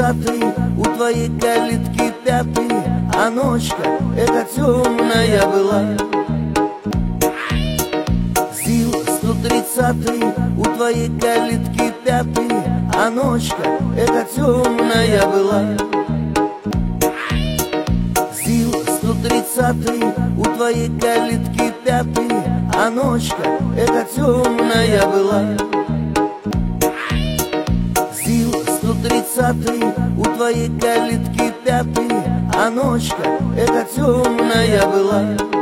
130-й, у твоей калитки 5-й, а ночка эта темная была. ЗИЛ 130-й, у твоей калитки 5-й, а ночка эта темная была. ЗИЛ 130-й, у твоей калитки 5-й, а ночка эта темная была. ЗИЛ 130-й, у твоей калитки 5-й, а ночка эта темная была.